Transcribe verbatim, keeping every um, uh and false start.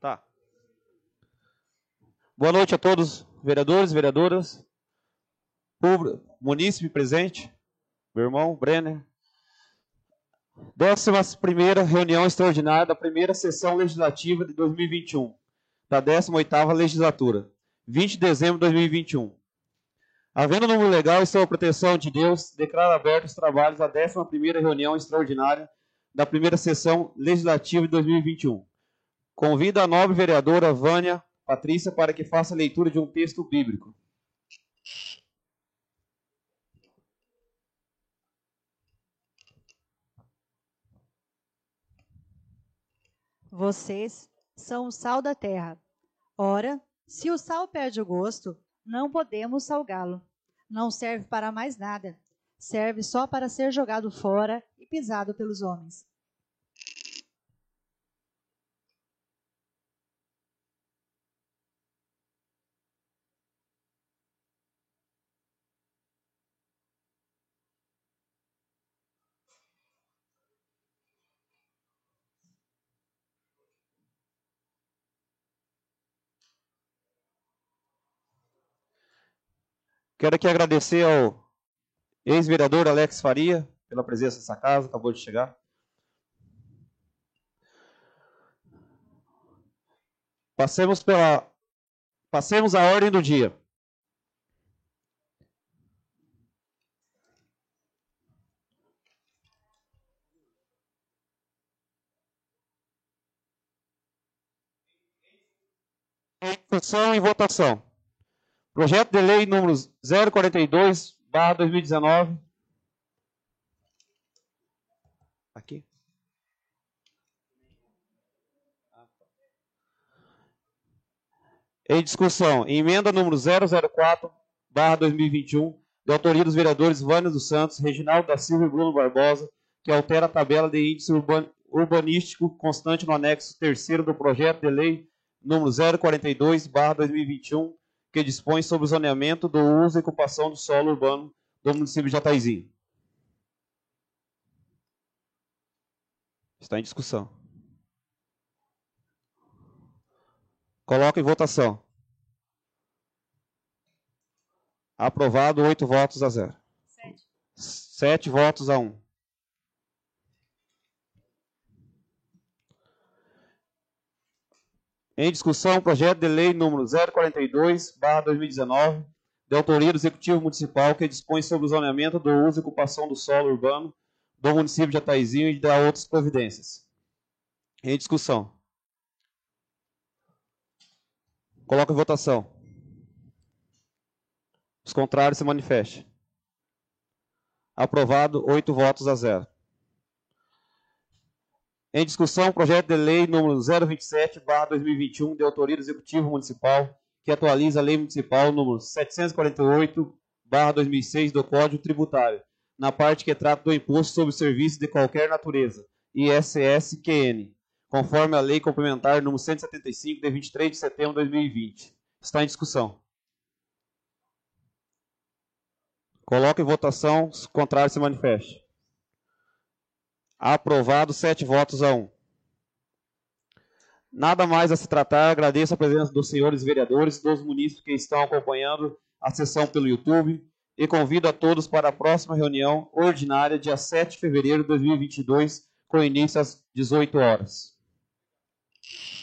Tá. Boa noite a todos, vereadores, vereadoras, público, munícipe presente, meu irmão Brenner. décima primeira reunião extraordinária da primeira sessão legislativa de dois mil e vinte e um, da décima oitava legislatura, vinte de dezembro de dois mil e vinte e um. Havendo número legal e sob a proteção de Deus, declaro abertos os trabalhos da décima primeira reunião extraordinária da primeira sessão legislativa de dois mil e vinte e um. Convido a nobre vereadora Vânia Patrícia para que faça a leitura de um texto bíblico. Vocês são o sal da terra. Ora, se o sal perde o gosto, não podemos salgá-lo. Não serve para mais nada. Serve só para ser jogado fora e pisado pelos homens. Quero aqui agradecer ao ex-vereador Alex Faria pela presença nessa casa, acabou de chegar. Passemos pela, passemos à ordem do dia. Discussão e votação. Projeto de lei número zero quarenta e dois barra dois mil e dezenove. Aqui. Em discussão, emenda número zero zero quatro barra dois mil e vinte e um, de autoria dos vereadores Vânia dos Santos, Reginaldo da Silva e Bruno Barbosa, que altera a tabela de índice urban, urbanístico constante no anexo terceiro do projeto de lei número zero quarenta e dois barra dois mil e vinte e um, que dispõe sobre o zoneamento do uso e ocupação do solo urbano do município de Jataizinho. Está em discussão. Coloco em votação. Aprovado, oito votos a zero. Sete. Sete votos a um. Em discussão, projeto de lei número zero quarenta e dois barra dois mil e dezenove, de autoria do Executivo Municipal, que dispõe sobre o zoneamento do uso e ocupação do solo urbano do município de Jataizinho e de outras providências. Em discussão. Coloco em votação. Os contrários se manifestem. Aprovado, oito votos a zero. Em discussão, projeto de lei número zero vinte e sete barra dois mil e vinte e um, de autoria do Executivo Municipal, que atualiza a Lei Municipal número setecentos e quarenta e oito barra dois mil e seis do Código Tributário, na parte que trata do imposto sobre serviços de qualquer natureza, I S S Q N, conforme a Lei Complementar número cento e setenta e cinco, de vinte e três de setembro de dois mil e vinte. Está em discussão. Coloco em votação, os contrários se manifestem. Aprovado, sete votos a um. Nada mais a se tratar, agradeço a presença dos senhores vereadores e dos munícipes que estão acompanhando a sessão pelo YouTube e convido a todos para a próxima reunião ordinária, dia sete de fevereiro de dois mil e vinte e dois, com início às dezoito horas.